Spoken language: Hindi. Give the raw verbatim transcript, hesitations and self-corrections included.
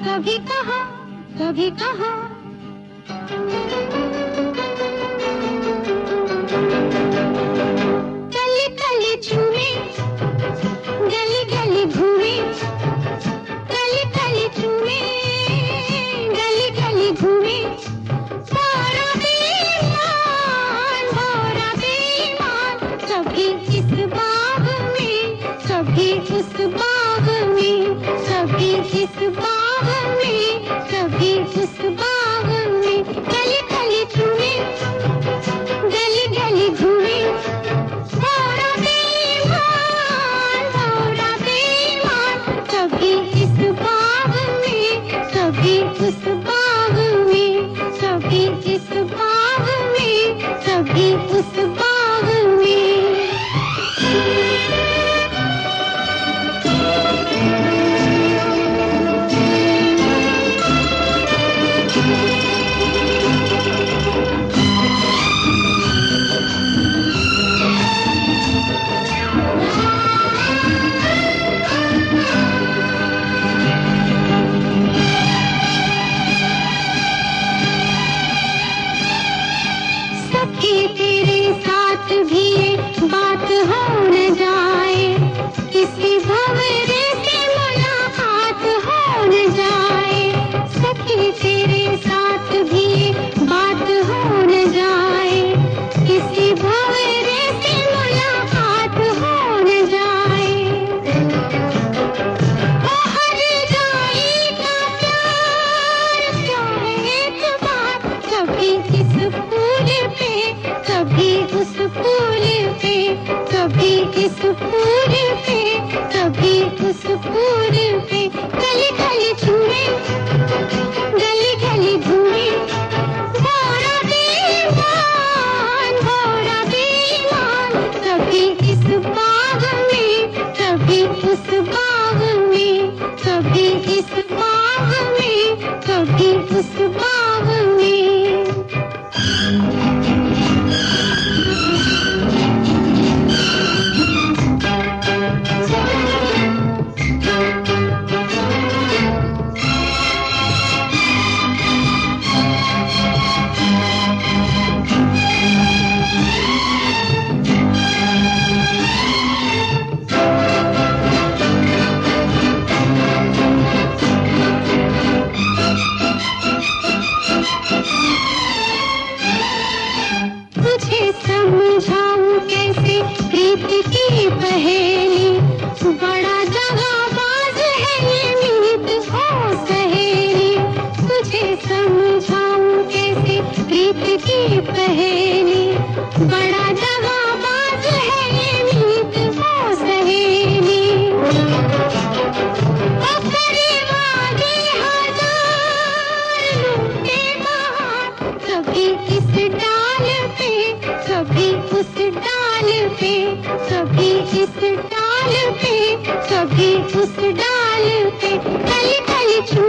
कभी कहा कभी कहा गली गली झूमे गली गली घूमे गली गली झूमे गली गली घूमे भोरा बेईमान भोरा बेईमान कभी इस बाग में कभी उस बाग में कभी इस बाग में कभी उस बाग में गली गली झूमे गली गली घूमे भोरा बेईमान भोरा बेईमान कभी इस बाग में कभी उस बाग में कभी इस बाग में कभी उस बाग में सखी तेरे साथ भी ये बात हो न जाए किसी भंवरे से मुलाकात हो न जाए सखी तेरे साथ भी ये बात हो न जाए किसी भंवरे से मुलाकात हो न जाए ओ हर जाई का प्यार क्या है एतबार कभी इस फूल पे कभी उस फूल पे कभी इस फूल पे कभी उस फूल पे गली गली झूमे गली गली घूमे भोरा बेईमान भोरा बेईमान कभी इस बाग में कभी उस बाग में कभी इस बाग में कभी उस बाग में तुझे समझाऊं कैसे प्रीत की पहेली बड़ा जगाबाज है ये मीत हो सहेली तुझे समझाऊं कैसे प्रीत की पहेली बड़ा जगाबाज है ये मीत हो सहेली ओ करे वादे हजार लूटे बहार कभी इस डाल पे कभी उस डाल पे कभी इस डाल पे कभी उस डाल पे गली गली